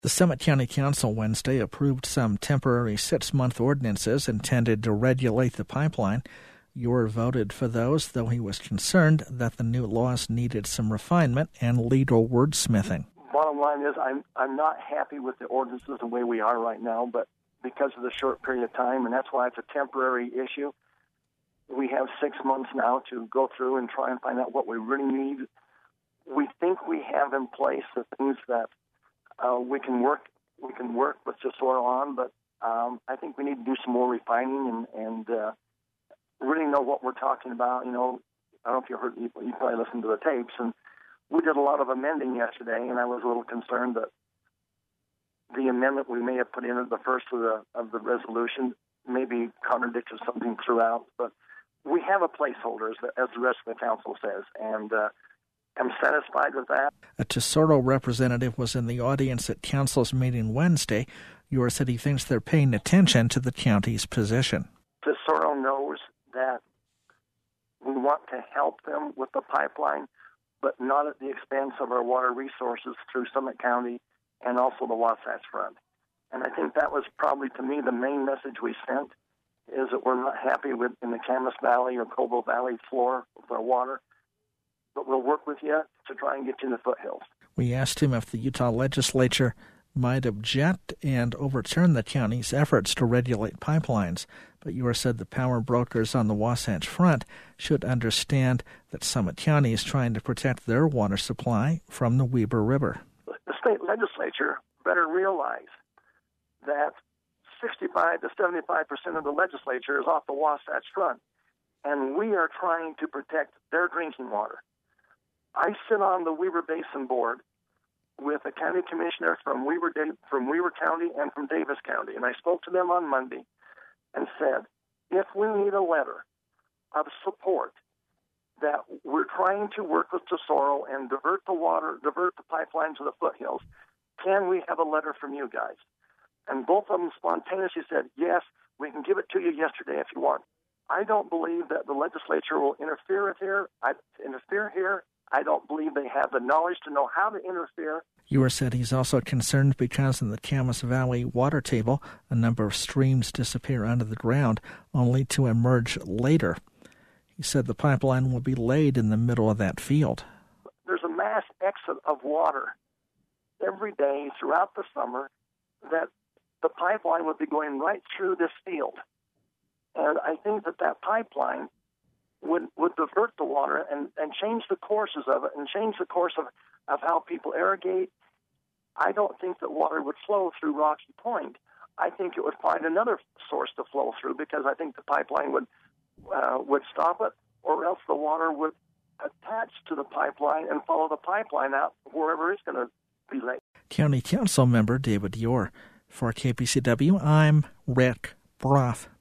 The Summit County Council Wednesday approved some temporary 6-month ordinances intended to regulate the pipeline. Ure voted for those, though he was concerned that the new laws needed some refinement and legal wordsmithing. Bottom line is I'm not happy with the ordinances the way we are right now, but because of the short period of time, and that's why it's a temporary issue, we have 6 months now to go through and try and find out what we really need. We think we have in place the things that we can work with Tesoro on, but I think we need to do some more refining and really know what we're talking about. You know, I don't know if you heard, you probably listened to the tapes, and we did a lot of amending yesterday, and I was a little concerned that the amendment we may have put in at the first of the resolution maybe contradicted something throughout, but we have a placeholder, as the rest of the council says, and I'm satisfied with that. A Tesoro representative was in the audience at council's meeting Wednesday. Ure said he thinks they're paying attention to the county's position. Tesoro knows that we want to help them with the pipeline, but not at the expense of our water resources through Summit County and also the Wasatch Front. And I think that was probably, to me, the main message we sent, is that we're not happy with in the Camas Valley or Cobo Valley floor with our water, but we'll work with you to try and get you in the foothills. We asked him if the Utah legislature might object and overturn the county's efforts to regulate pipelines, but Ure said the power brokers on the Wasatch Front should understand that Summit County is trying to protect their water supply from the Weber River. The state legislature better realize that 65 to 75% of the legislature is off the Wasatch Front, and we are trying to protect their drinking water. I sit on the Weber Basin Board with a county commissioner from Weber County and from Davis County, and I spoke to them on Monday and said, if we need a letter of support that we're trying to work with Tesoro and divert the pipeline to the foothills, can we have a letter from you guys? And both of them spontaneously said, yes, we can give it to you yesterday if you want. I don't believe that the legislature will interfere here. I don't believe they have the knowledge to know how to interfere. Ure said he's also concerned because in the Camas Valley water table, a number of streams disappear under the ground, only to emerge later. He said the pipeline will be laid in the middle of that field. There's a mass exit of water every day throughout the summer that the pipeline would be going right through this field. And I think that pipeline would divert the water and change the courses of it and change the course of how people irrigate. I don't think that water would flow through Rocky Point. I think it would find another source to flow through because I think the pipeline would stop it, or else the water would attach to the pipeline and follow the pipeline out wherever it's going to be laid. County Council member David Ure. For KPCW, I'm Rick Broff.